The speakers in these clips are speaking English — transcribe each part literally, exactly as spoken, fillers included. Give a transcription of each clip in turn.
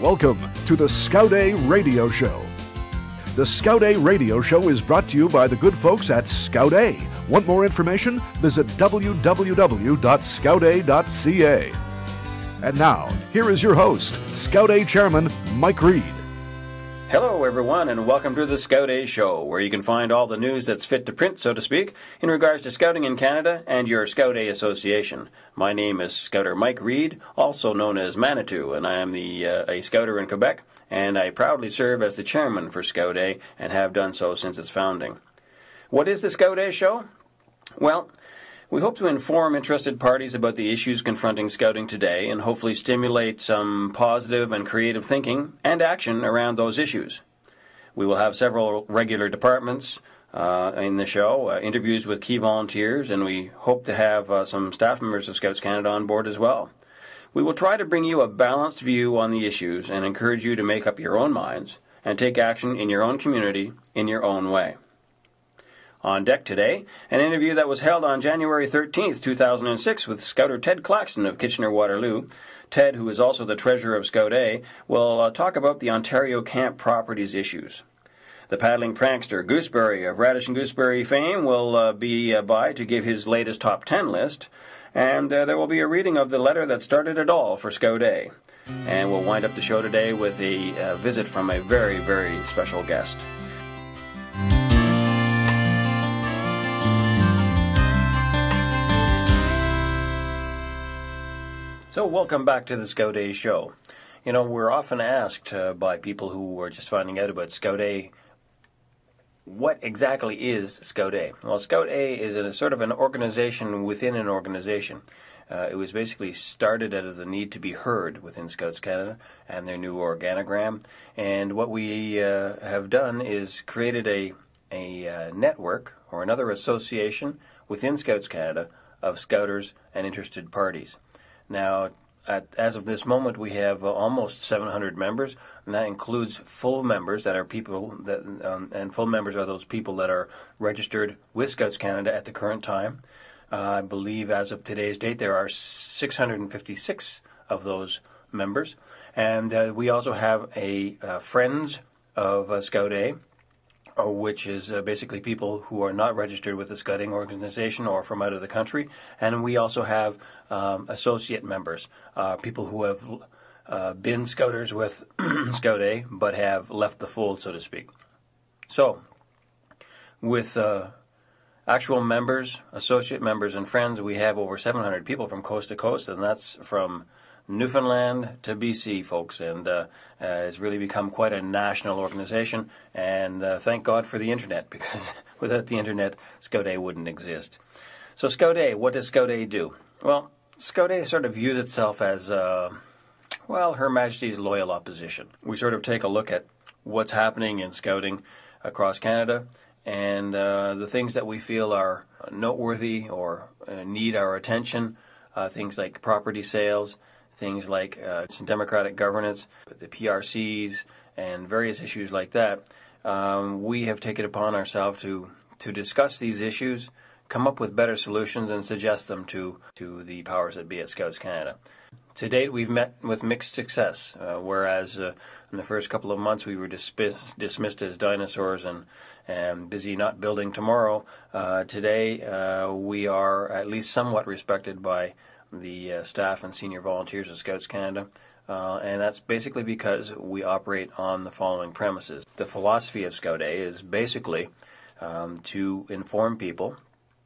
Welcome to the Scout A Radio Show. The Scout A Radio Show is brought to you by the good folks at Scout A. Want more information? Visit w w w dot scout a dot c a. And now, here is your host, Scout A Chairman Mike Reed. Hello, everyone, and welcome to the Scout A Show, where you can find all the news that's fit to print, so to speak, in regards to scouting in Canada and your Scout A Association. My name is Scouter Mike Reed, also known as Manitou, and I am the uh, a Scouter in Quebec, and I proudly serve as the chairman for Scout A and have done so since its founding. What is the Scout A Show? Well, we hope to inform interested parties about the issues confronting scouting today and hopefully stimulate some positive and creative thinking and action around those issues. We will have several regular departments uh, in the show, uh, interviews with key volunteers, and we hope to have uh, some staff members of Scouts Canada on board as well. We will try to bring you a balanced view on the issues and encourage you to make up your own minds and take action in your own community in your own way. On deck today, an interview that was held on January thirteenth, two thousand six with Scouter Ted Claxton of Kitchener-Waterloo. Ted, who is also the treasurer of Scout A, will uh, talk about the Ontario Camp Properties issues. The paddling prankster Gooseberry of Radish and Gooseberry fame will uh, be uh, by to give his latest top ten list, and uh, there will be a reading of the letter that started it all for Scout A. And we'll wind up the show today with a uh, visit from a very, very special guest. So welcome back to the Scout A Show. You know, we're often asked uh, by people who are just finding out about Scout A, what exactly is Scout A? Well, Scout A is a sort of an organization within an organization. Uh, it was basically started out of the need to be heard within Scouts Canada and their new organogram. And what we uh, have done is created a, a uh, network or another association within Scouts Canada of scouters and interested parties. Now, at, as of this moment, we have uh, almost seven hundred members, and that includes full members that are people that, um, and full members are those people that are registered with Scouts Canada at the current time. Uh, I believe as of today's date, there are six hundred fifty-six of those members, and uh, we also have a uh, Friends of uh, Scout A, which is uh, basically people who are not registered with the scouting organization or from out of the country. And we also have um, associate members, uh, people who have uh, been scouters with Scout A but have left the fold, so to speak. So, with uh, actual members, associate members, and friends, we have over seven hundred people from coast to coast, and that's from Newfoundland to B C, folks, and uh, uh, it's really become quite a national organization, and uh, thank God for the internet, because without the internet, Scout A wouldn't exist. So Scout A, what does Scout A do? Well, Scout A sort of views itself as, uh, well, Her Majesty's loyal opposition. We sort of take a look at what's happening in scouting across Canada, and uh, the things that we feel are noteworthy or uh, need our attention, uh, things like property sales, things like uh, democratic governance, the P R Cs, and various issues like that. Um, we have taken it upon ourselves to, to discuss these issues, come up with better solutions, and suggest them to, to the powers that be at Scouts Canada. To date, we've met with mixed success, uh, whereas uh, in the first couple of months we were dismissed, dismissed as dinosaurs and, and busy not building tomorrow. Uh, today, uh, we are at least somewhat respected by the uh, staff and senior volunteers of Scouts Canada, uh, and that's basically because we operate on the following premises. The philosophy of Scout A is basically um, to inform people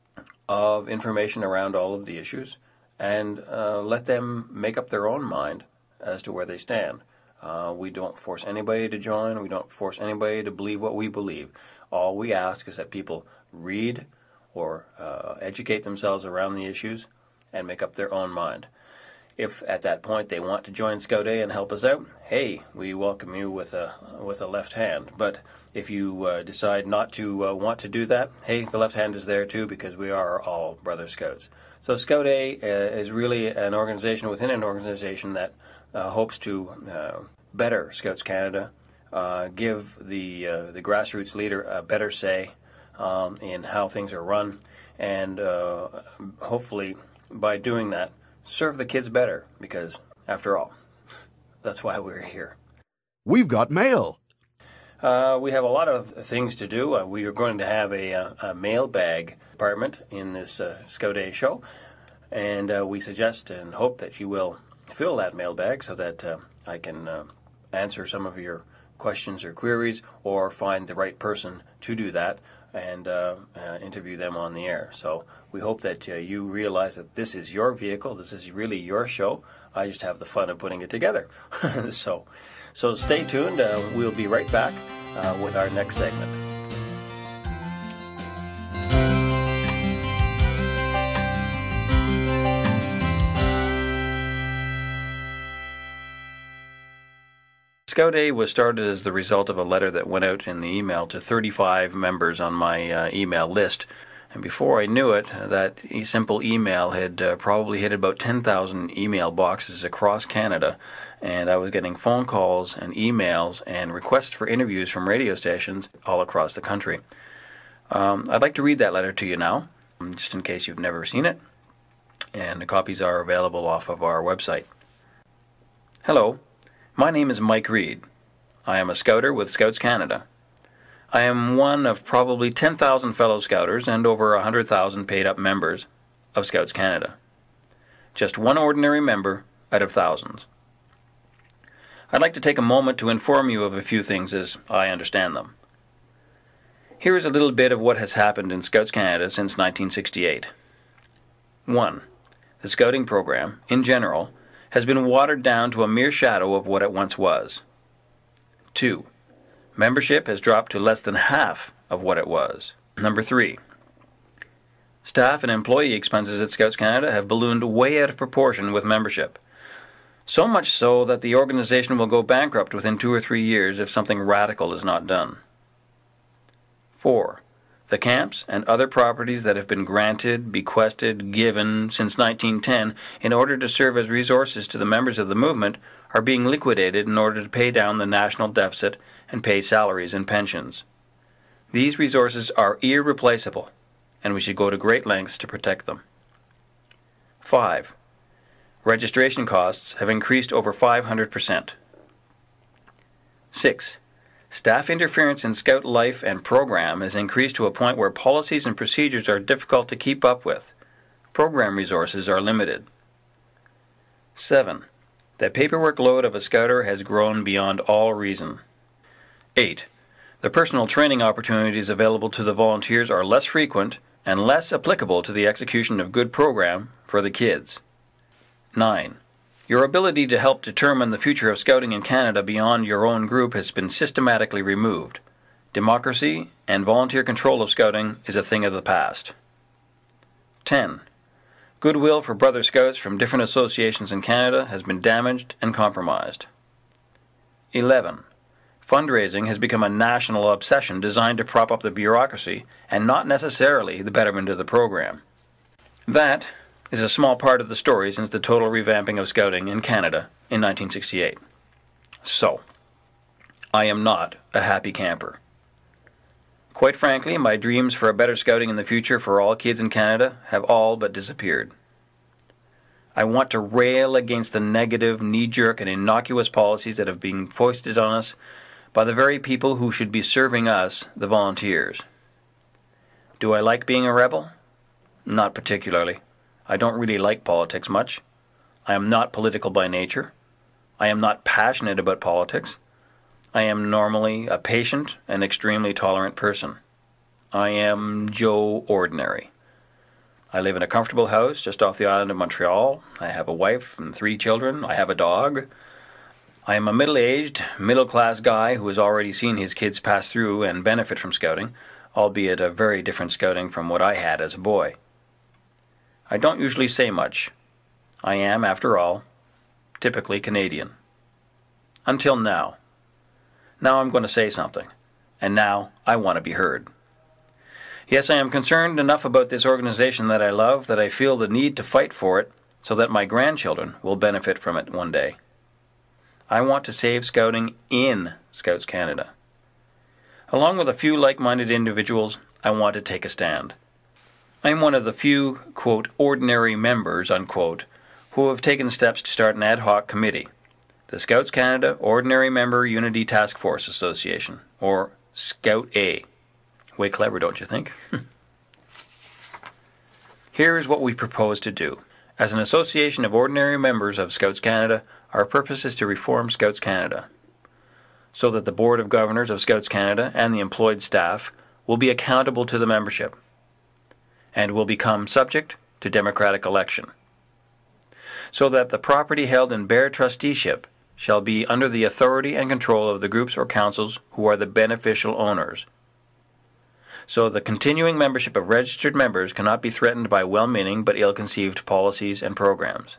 of information around all of the issues and uh, let them make up their own mind as to where they stand. Uh, we don't force anybody to join. We don't force anybody to believe what we believe. All we ask is that people read or uh, educate themselves around the issues and make up their own mind. If at that point they want to join Scout A and help us out, hey, we welcome you with a with a left hand. But if you uh, decide not to uh, want to do that, hey, the left hand is there too, because we are all brother Scouts. So Scout A uh, is really an organization within an organization that uh, hopes to uh, better Scouts Canada, uh, give the uh, the grassroots leader a better say um, in how things are run, and uh, hopefully by doing that, serve the kids better, because, after all, that's why we're here. we've got mail. Uh, we have a lot of things to do. Uh, we are going to have a, a, a mailbag department in this uh, Scout A show, and uh, we suggest and hope that you will fill that mailbag so that uh, I can uh, answer some of your questions or queries, or find the right person to do that and uh, uh, interview them on the air. So we hope that uh, you realize that this is your vehicle, this is really your show. I just have the fun of putting it together. so so stay tuned. Uh, we'll be right back uh, with our next segment. Scout A was started as the result of a letter that went out in the email to thirty-five members on my uh, email list. And before I knew it, that simple email had uh, probably hit about ten thousand email boxes across Canada, and I was getting phone calls and emails and requests for interviews from radio stations all across the country. Um, I'd like to read that letter to you now, just in case you've never seen it, and the copies are available off of our website. Hello. My name is Mike Reed. I am a Scouter with Scouts Canada. I am one of probably ten thousand fellow Scouters and over one hundred thousand paid-up members of Scouts Canada. Just one ordinary member out of thousands. I'd like to take a moment to inform you of a few things as I understand them. Here is a little bit of what has happened in Scouts Canada since nineteen sixty-eight. one. The Scouting program, in general, has been watered down to a mere shadow of what it once was. two. Membership has dropped to less than half of what it was. Number three. Staff and employee expenses at Scouts Canada have ballooned way out of proportion with membership. So much so that the organization will go bankrupt within two or three years if something radical is not done. four. The camps and other properties that have been granted, bequested, given since nineteen ten in order to serve as resources to the members of the movement are being liquidated in order to pay down the national deficit and pay salaries and pensions. These resources are irreplaceable, and we should go to great lengths to protect them. five. Registration costs have increased over five hundred percent. six. Staff interference in Scout life and program has increased to a point where policies and procedures are difficult to keep up with. Program resources are limited. seven. The paperwork load of a Scouter has grown beyond all reason. eight. The personal training opportunities available to the volunteers are less frequent and less applicable to the execution of good program for the kids. nine. Your ability to help determine the future of Scouting in Canada beyond your own group has been systematically removed. Democracy and volunteer control of Scouting is a thing of the past. ten. Goodwill for brother Scouts from different associations in Canada has been damaged and compromised. eleven. Fundraising has become a national obsession designed to prop up the bureaucracy and not necessarily the betterment of the program. That is a small part of the story since the total revamping of Scouting in Canada in nineteen sixty-eight. So, I am not a happy camper. Quite frankly, my dreams for a better Scouting in the future for all kids in Canada have all but disappeared. I want to rail against the negative, knee-jerk, and innocuous policies that have been foisted on us by the very people who should be serving us, the volunteers. Do I like being a rebel? Not particularly. I don't really like politics much. I am not political by nature. I am not passionate about politics. I am normally a patient and extremely tolerant person. I am Joe Ordinary. I live in a comfortable house just off the island of Montreal. I have a wife and three children. I have a dog. I am a middle-aged, middle-class guy who has already seen his kids pass through and benefit from Scouting, albeit a very different Scouting from what I had as a boy. I don't usually say much. I am, after all, typically Canadian. Until now. Now I'm going to say something. And now I want to be heard. Yes, I am concerned enough about this organization that I love that I feel the need to fight for it so that my grandchildren will benefit from it one day. I want to save Scouting in Scouts Canada. Along with a few like-minded individuals, I want to take a stand. I am one of the few, quote, ordinary members, unquote, who have taken steps to start an ad hoc committee, the Scouts Canada Ordinary Member Unity Task Force Association, or Scout A. Way clever, don't you think? Here is what we propose to do. As an association of ordinary members of Scouts Canada, our purpose is to reform Scouts Canada, so that the Board of Governors of Scouts Canada and the employed staff will be accountable to the membership, and will become subject to democratic election, so that the property held in bare trusteeship shall be under the authority and control of the groups or councils who are the beneficial owners. So the continuing membership of registered members cannot be threatened by well-meaning but ill-conceived policies and programs.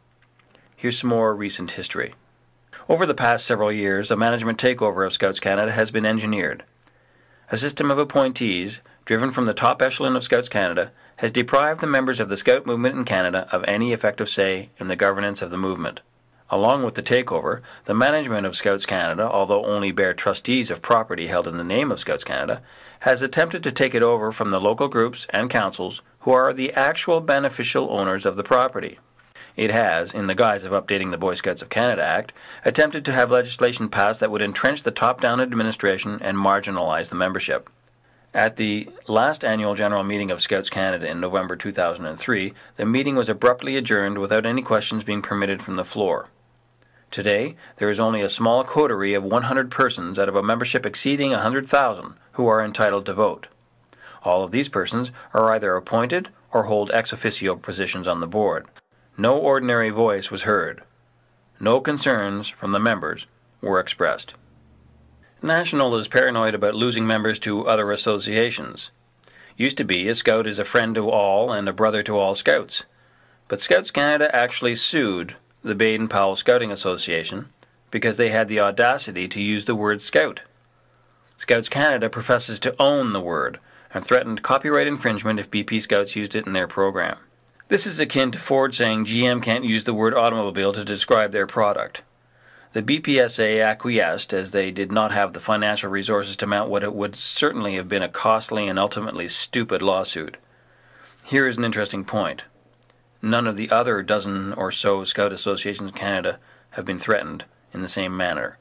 Here's some more recent history. Over the past several years, a management takeover of Scouts Canada has been engineered. A system of appointees, driven from the top echelon of Scouts Canada, has deprived the members of the Scout movement in Canada of any effective say in the governance of the movement. Along with the takeover, the management of Scouts Canada, although only bare trustees of property held in the name of Scouts Canada, has attempted to take it over from the local groups and councils who are the actual beneficial owners of the property. It has, in the guise of updating the Boy Scouts of Canada Act, attempted to have legislation passed that would entrench the top-down administration and marginalize the membership. At the last annual general meeting of Scouts Canada in November two thousand three, the meeting was abruptly adjourned without any questions being permitted from the floor. Today, there is only a small coterie of one hundred persons out of a membership exceeding one hundred thousand who are entitled to vote. All of these persons are either appointed or hold ex officio positions on the board. No ordinary voice was heard. No concerns from the members were expressed. National is paranoid about losing members to other associations. Used to be, a Scout is a friend to all and a brother to all Scouts. But Scouts Canada actually sued the Baden-Powell Scouting Association because they had the audacity to use the word Scout. Scouts Canada professes to own the word and threatened copyright infringement if B P Scouts used it in their program. This is akin to Ford saying G M can't use the word automobile to describe their product. The B P S A acquiesced as they did not have the financial resources to mount what it would certainly have been a costly and ultimately stupid lawsuit. Here is an interesting point. None of the other dozen or so Scout associations in Canada have been threatened in the same manner.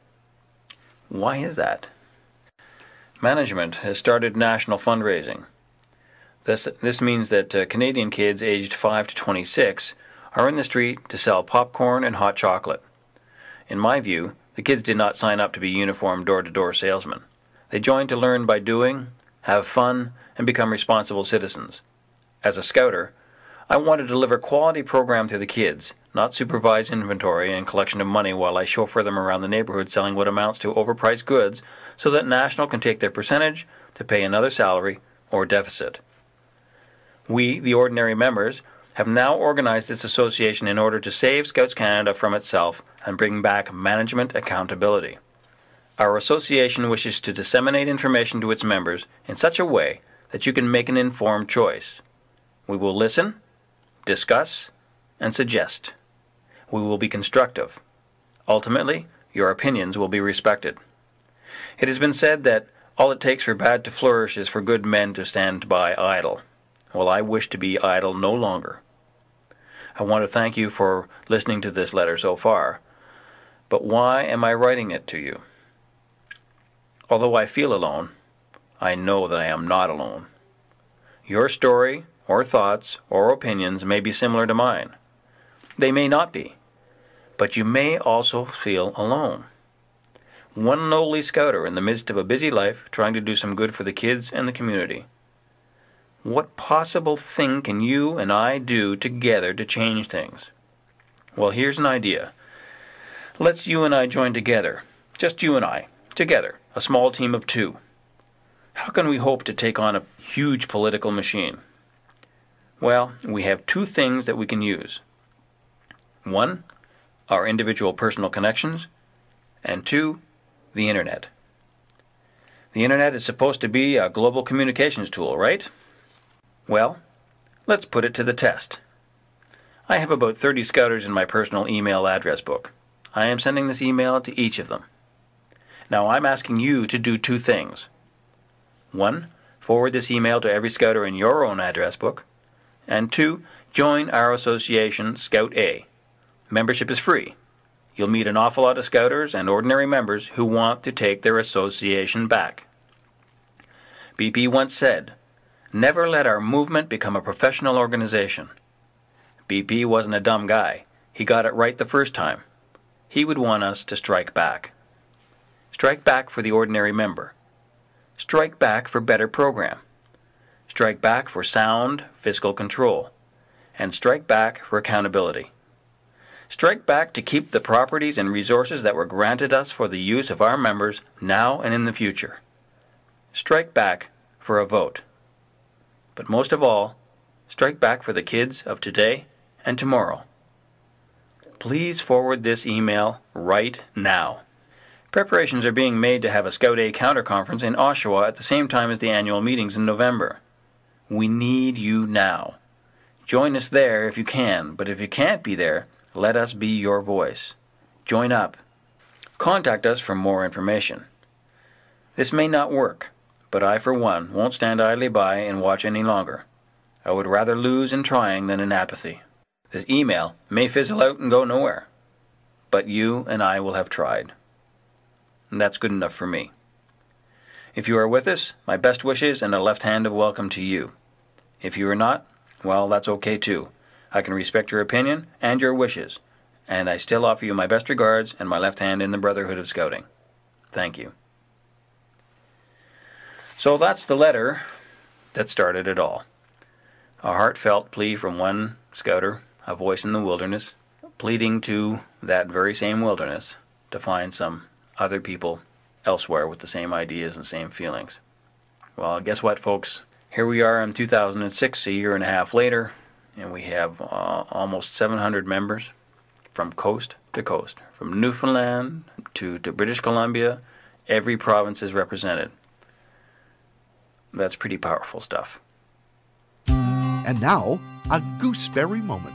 Why is that? Management has started national fundraising. This, this means that uh, Canadian kids aged five to twenty-six are in the street to sell popcorn and hot chocolate. In my view, the kids did not sign up to be uniformed door-to-door salesmen. They joined to learn by doing, have fun, and become responsible citizens. As a Scouter, I want to deliver quality program to the kids, not supervise inventory and collection of money while I chauffeur them around the neighborhood selling what amounts to overpriced goods so that National can take their percentage to pay another salary or deficit. We, the ordinary members, have now organized this association in order to save Scouts Canada from itself and bring back management accountability. Our association wishes to disseminate information to its members in such a way that you can make an informed choice. We will listen, discuss, and suggest. We will be constructive. Ultimately, your opinions will be respected. It has been said that all it takes for bad to flourish is for good men to stand by idle. Well, I wish to be idle no longer. I want to thank you for listening to this letter so far. But why am I writing it to you? Although I feel alone, I know that I am not alone. Your story, or thoughts, or opinions may be similar to mine. They may not be. But you may also feel alone. One lowly Scouter in the midst of a busy life trying to do some good for the kids and the community. What possible thing can you and I do together to change things? Well, here's an idea. Let's you and I join together. Just you and I. Together. A small team of two. How can we hope to take on a huge political machine? Well, we have two things that we can use. One, our individual personal connections. And two, the Internet. The Internet is supposed to be a global communications tool, right? Well, let's put it to the test. I have about thirty Scouters in my personal email address book. I am sending this email to each of them. Now I'm asking you to do two things. One, forward this email to every Scouter in your own address book. And two, join our association, Scout A. Membership is free. you'll meet an awful lot of Scouters and ordinary members who want to take their association back. B P once said, "Never let our movement become a professional organization." B P wasn't a dumb guy. He got it right the first time. He would want us to strike back. Strike back for the ordinary member. Strike back for better program. Strike back for sound fiscal control. And strike back for accountability. Strike back to keep the properties and resources that were granted us for the use of our members now and in the future. Strike back for a vote. But most of all, strike back for the kids of today and tomorrow. Please forward this email right now. Preparations are being made to have a Scout A counter-conference in Oshawa at the same time as the annual meetings in November. We need you now. Join us there if you can, but if you can't be there, let us be your voice. Join up. Contact us for more information. This may not work, but I, for one, won't stand idly by and watch any longer. I would rather lose in trying than in apathy. This email may fizzle out and go nowhere, but you and I will have tried. And that's good enough for me. If you are with us, my best wishes and a left hand of welcome to you. If you are not, well, that's okay too. I can respect your opinion and your wishes, and I still offer you my best regards and my left hand in the Brotherhood of Scouting. Thank you. So that's the letter that started it all. A heartfelt plea from one Scouter, a voice in the wilderness, pleading to that very same wilderness to find some other people elsewhere with the same ideas and same feelings. Well, guess what, folks? Here we are in two thousand six, a year and a half later, and we have uh, almost seven hundred members from coast to coast. From Newfoundland to, to British Columbia, every province is represented. That's pretty powerful stuff. And now, a gooseberry moment.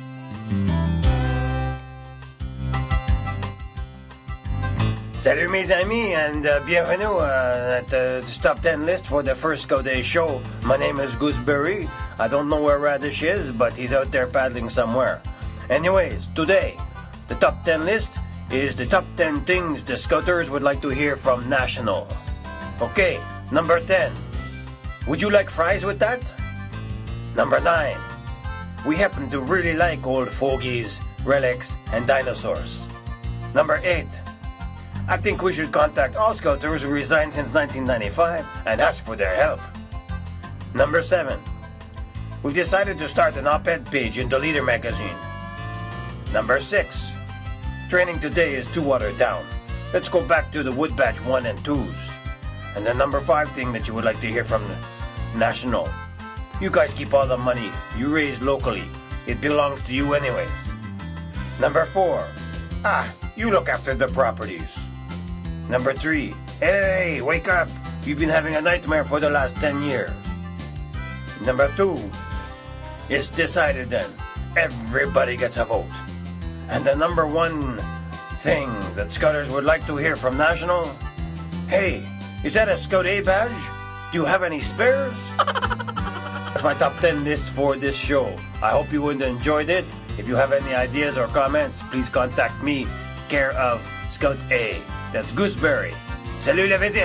Salut mes amis, and uh, bienvenue uh, at the top ten list for the first Scout Day show. My name is Gooseberry. I don't know where Radish is, but he's out there paddling somewhere. Anyways, today, the top ten list is the top ten things the Scouters would like to hear from National. Okay, number ten. Would you like fries with that? Number nine. We happen to really like old fogies, relics, and dinosaurs. Number eight. I think we should contact all Scouters who resigned since nineteen ninety-five and ask for their help. Number seven. We've decided to start an op-ed page in the Leader magazine. Number six. Training today is too watered down. Let's go back to the Wood Batch one and twos. And the number five thing that you would like to hear from the National. You guys keep all the money you raise locally. It belongs to you anyways. Number four. Ah, you look after the properties. Number three. Hey, wake up. You've been having a nightmare for the last ten years. Number two. It's decided then. Everybody gets a vote. And the number one thing that Scouters would like to hear from National. Hey, is that a Scout A badge? Do you have any spares? That's my top ten list for this show. I hope you would enjoyed it. If you have any ideas or comments, please contact me, care of Scout A. That's Gooseberry. Salut la visite!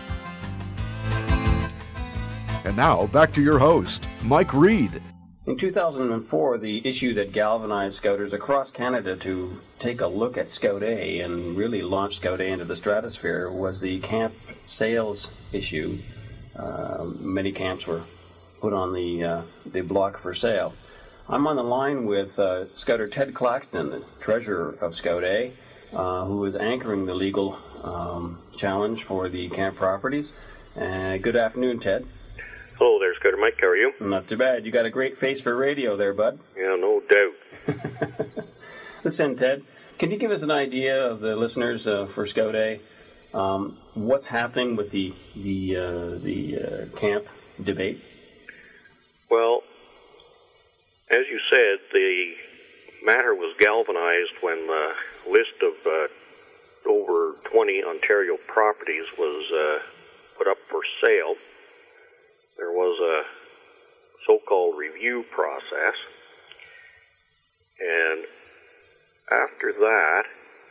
And now, back to your host, Mike Reed. In two thousand four, the issue that galvanized Scouters across Canada to take a look at Scout A and really launch Scout A into the stratosphere was the camp sales issue. Uh, many camps were put on the, uh, the block for sale. I'm on the line with uh, Scouter Ted Claxton, the treasurer of Scout A, uh, who is anchoring the legal um, challenge for the camp properties. Uh, good afternoon, Ted. Hello there, Scouter Mike. How are you? Not too bad. You got a great face for radio there, bud. Yeah, no doubt. Listen, Ted, can you give us an idea of the listeners uh, for Scout A? Um, what's happening with the the uh, the uh, camp debate? Well, as you said, the matter was galvanized when the list of uh, over twenty Ontario properties was uh, put up for sale. There was a so-called review process, and after that,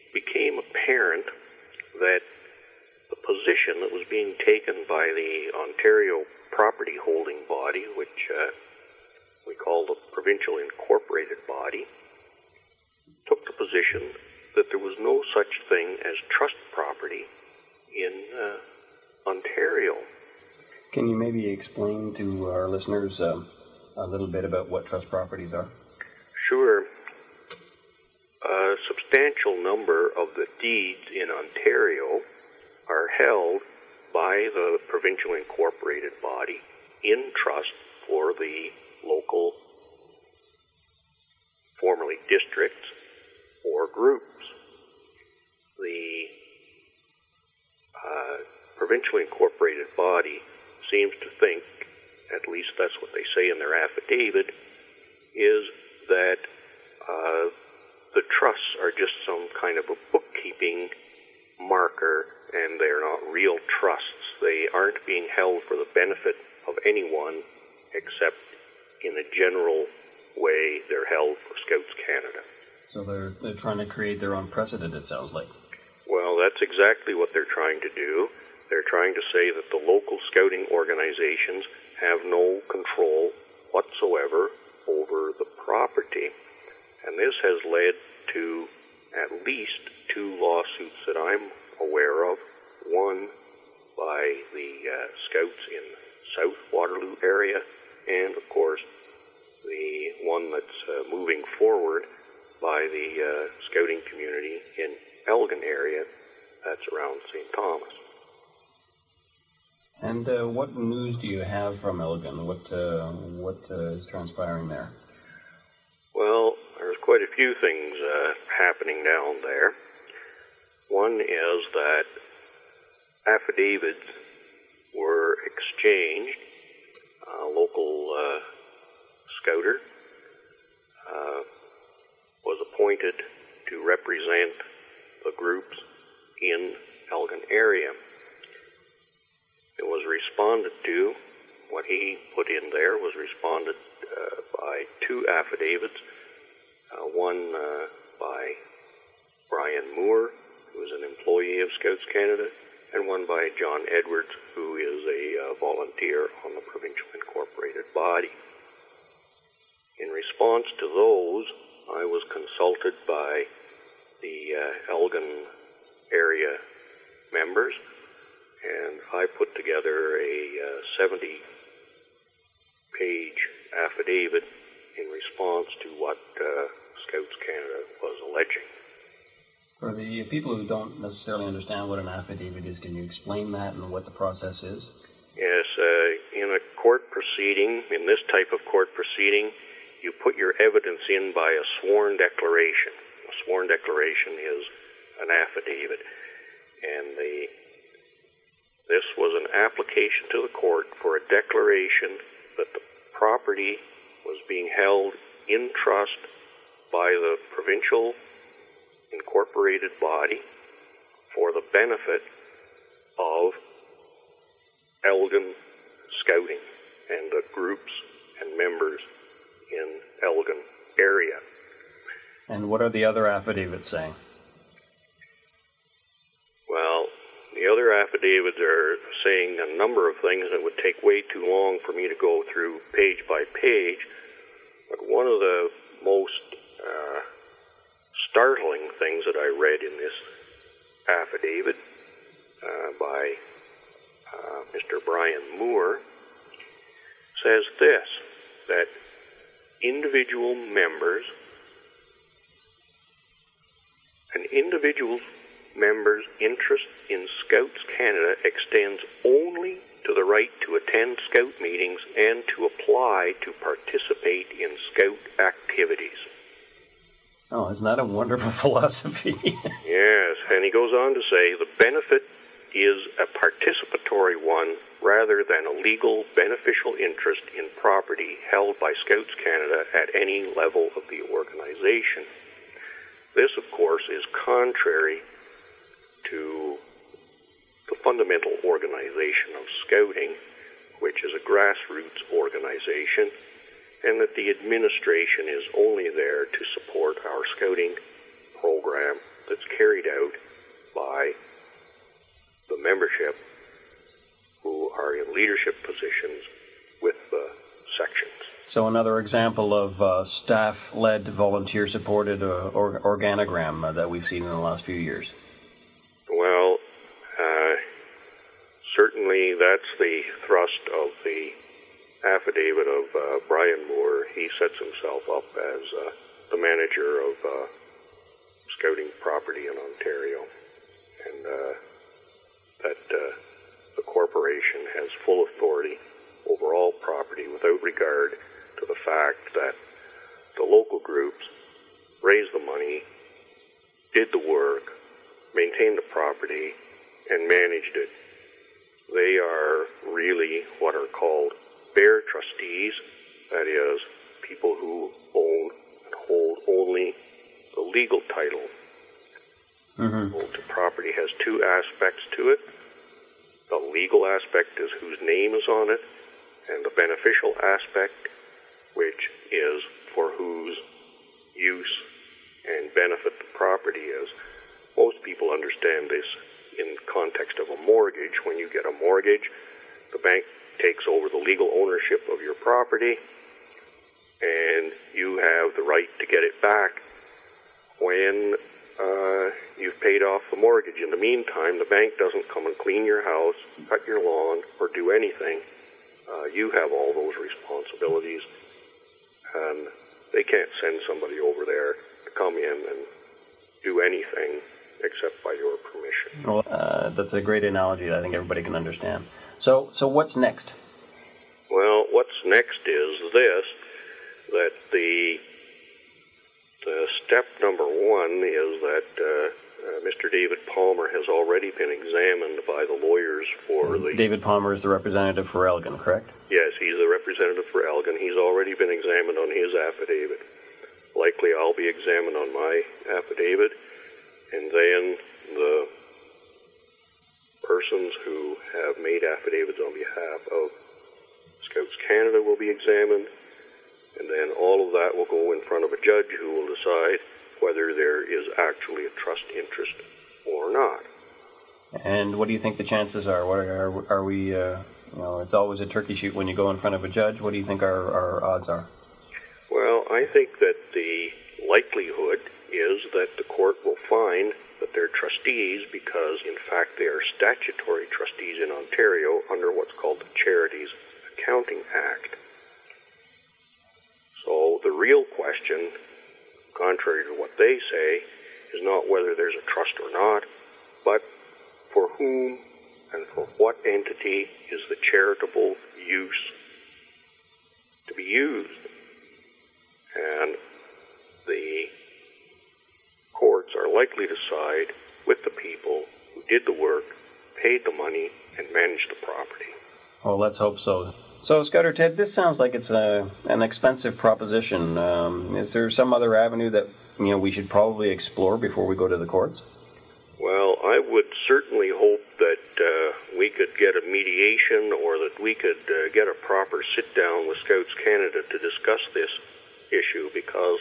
became apparent that the position that was being taken by the Ontario property holding body, which uh, we call the Provincial Incorporated Body, took the position that there was no such thing as trust property in uh, Ontario. Can you maybe explain to our listeners um, a little bit about what trust properties are? Sure. A substantial number of the deeds in Ontario are held by the Provincial Incorporated Body in trust for the local, formerly districts, or groups. The uh, Provincially Incorporated Body seems to think, at least that's what they say in their affidavit, is that uh, the trusts are just some kind of a bookkeeping marker, and they're not real trusts. They aren't being held for the benefit of anyone, except in a general way they're held for Scouts Canada. So they're, they're trying to create their own precedent, it sounds like. Well, that's exactly what they're trying to do. They're trying to say that the local scouting organizations have no control whatsoever over the property. And this has led to at least two lawsuits that I'm aware of. One by the uh, Scouts in South Waterloo area, and of course the one that's uh, moving forward by the uh, scouting community in Elgin area, that's around Saint Thomas. And uh, what news do you have from Elgin? What uh, what uh, is transpiring there? Well, there's quite a few things uh, happening down there. One is that affidavits were exchanged. A local uh, scouter uh, was appointed to represent the groups in Elgin area. It was responded to, what he put in there was responded uh, by two affidavits, uh, one uh, by Brian Moore, who is an employee of Scouts Canada, and one by John Edwards, who is a uh, volunteer on the Provincial Incorporated Body. In response to those, I was consulted by the uh, Elgin area members, and I put together a uh, seventy page affidavit in response to what uh, Scouts Canada was alleging. For the people who don't necessarily understand what an affidavit is, can you explain that and what the process is? Yes, uh, in a court proceeding, in this type of court proceeding, you put your evidence in by a sworn declaration. A sworn declaration is an affidavit, and the this was an application to the court for a declaration that the property was being held in trust by the Provincial Incorporated Body for the benefit of Elgin Scouting and the groups and members in Elgin area. And what are the other affidavits saying? Well, the other affidavits are saying a number of things that would take way too long for me to go through page by page. But one of the most uh, startling things that I read in this affidavit uh, by uh, Mister Brian Moore says this, that individual members, an individual member's interest in Scouts Canada extends only to the right to attend Scout meetings and to apply to participate in Scout activities. Oh, isn't that a wonderful philosophy? Yes, and he goes on to say the benefit is a participatory one rather than a legal beneficial interest in property held by Scouts Canada at any level of the organization. This, of course, is contrary to the fundamental organization of Scouting, which is a grassroots organization, and that the administration is only there to support our Scouting program that's carried out by the membership who are in leadership positions with the sections. So another example of uh, staff-led, volunteer-supported uh, or- organogram uh, that we've seen in the last few years. Well, uh, certainly that's the thrust of the affidavit of uh, Brian Moore. He sets himself up as uh, the manager of uh, scouting property in Ontario, and uh, that uh, the corporation has full authority over all property without regard to the fact that the local groups raised the money, did the work, maintained the property, and managed it. They are really what are called bare trustees, that is, people who own and hold only the legal title. Mm-hmm. Well, the property has two aspects to it. The legal aspect is whose name is on it, and the beneficial aspect, which is for whose use and benefit the property is. Most people understand this in context of a mortgage. When you get a mortgage, the bank takes over the legal ownership of your property, and you have the right to get it back when uh, you've paid off the mortgage. In the meantime, the bank doesn't come and clean your house, cut your lawn, or do anything. Uh, you have all those responsibilities, and they can't send somebody over there to come in and do anything except by your permission. Well, uh, that's a great analogy that I think everybody can understand. So, so what's next? Well, what's next is this, that the, the step number one is that uh, uh, Mister David Palmer has already been examined by the lawyers for the... David Palmer is the representative for Elgin, correct? Yes, he's the representative for Elgin. He's already been examined on his affidavit. Likely I'll be examined on my affidavit, and then the persons who have made affidavits on behalf of Scouts Canada will be examined, and then all of that will go in front of a judge who will decide whether there is actually a trust interest or not. And what do you think the chances are? What are, are, are we, uh, you know, it's always a turkey shoot when you go in front of a judge. What do you think our, our odds are? Well, I think that the likelihood is that the court will find that they're trustees because, in fact, they are statutory trustees in Ontario under what's called the Charities Accounting Act. So the real question, contrary to what they say, is not whether there's a trust or not, but for whom and for what entity is the charitable use to be used. And the courts are likely to side with the people who did the work, paid the money, and managed the property. Well, let's hope so. So, Scouter Ted, this sounds like it's a, an expensive proposition. Um, is there some other avenue that you know we should probably explore before we go to the courts? Well, I would certainly hope that uh, we could get a mediation or that we could uh, get a proper sit-down with Scouts Canada to discuss this issue, because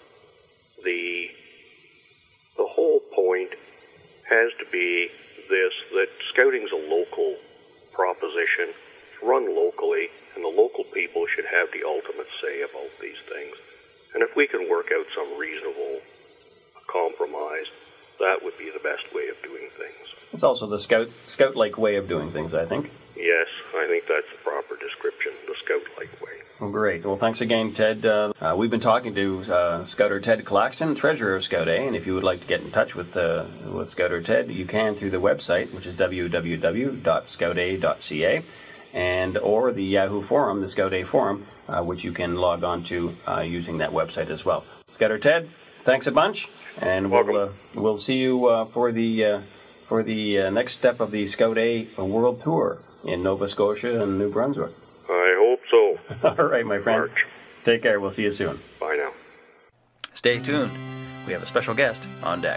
the the whole point has to be this, that scouting's a local proposition, run locally, and the local people should have the ultimate say about these things. And if we can work out some reasonable compromise, that would be the best way of doing things. It's also the scout scout-like way of doing things, I think. Yes, I think that's the proper description, the scout-like way. Well, great. Well, thanks again, Ted. Uh, uh, we've been talking to uh, Scouter Ted Claxton, treasurer of Scout A, and if you would like to get in touch with uh, with Scouter Ted, you can through the website, which is w w w dot scout a dot c a, and or the Yahoo forum, the Scout A forum, uh, which you can log on to uh, using that website as well. Scouter Ted, thanks a bunch, and we'll uh, we'll see you uh, for the uh, for the uh, next step of the Scout A World Tour in Nova Scotia and New Brunswick. I hope so. All right, my friend. March. Take care. We'll see you soon. Bye now. Stay tuned. We have a special guest on deck.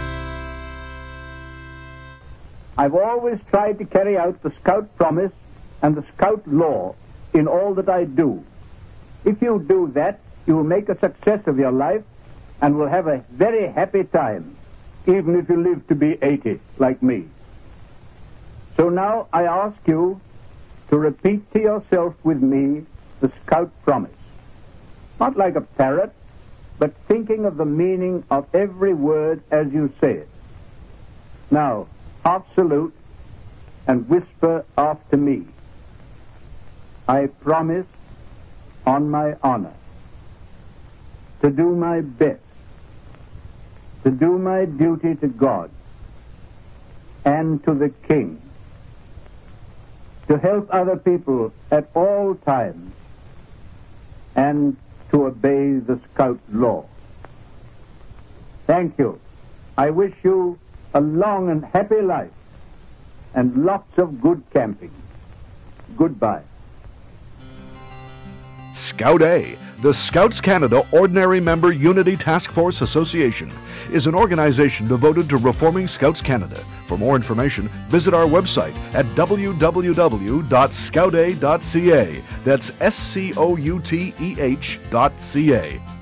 I've always tried to carry out the Scout promise and the Scout law in all that I do. If you do that, you will make a success of your life and will have a very happy time, even if you live to be eighty, like me. So now I ask you to repeat to yourself with me the Scout promise. Not like a parrot, but thinking of the meaning of every word as you say it. Now, half salute and whisper after me. I promise on my honor to do my best, to do my duty to God and to the King, to help other people at all times, and to obey the Scout law. Thank you. I wish you a long and happy life and lots of good camping. Goodbye. Scout A, the Scouts Canada Ordinary Member Unity Task Force Association, is an organization devoted to reforming Scouts Canada. For more information, visit our website at w w w dot scout a dot c a. That's S C O U T E H dot C A.